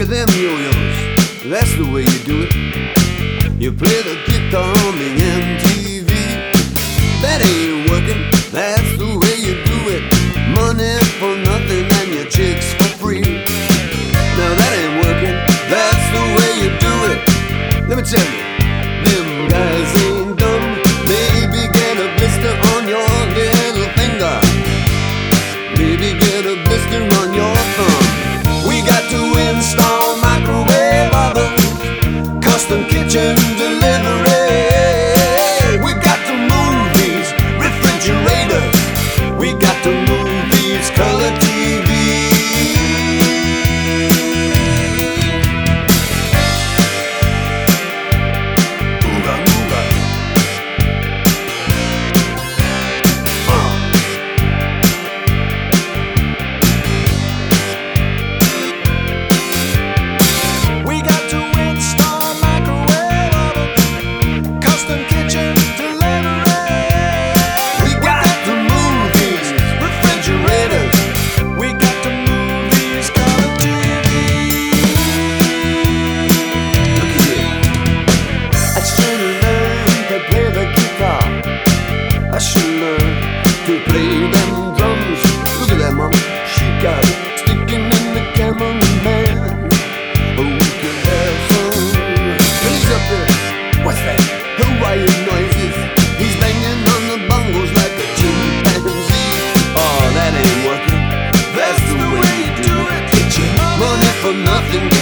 them yo-yos, that's the way you do it. You play the guitar on the MTV. That ain't working, that's the way you do it. Money for nothing and your chicks for free. Now that ain't working, that's the way you do it. Let me tell you, them guys ain't dumb. Maybe get a blister on your little finger. Maybe get a blister on your thumb. We got to install microwave ovens, custom kitchen delivery. We got to move these refrigerators. We got to move these color TVs. Ooga, ooga. We got to install microwave ovens, custom kitchen delivery. We got to move these refrigerators. We got to move these color TVs. Look here. I should learn to play the guitar. I should learn to play them drums. Look at that, mama. She got it sticking in the cameraman. Oh, we could have some. But he's up there. What's that? Hawaiian noises. He's banging on the bongos like a chimpanzee. Oh, that ain't working. That's the way you do it. Get your money for nothing.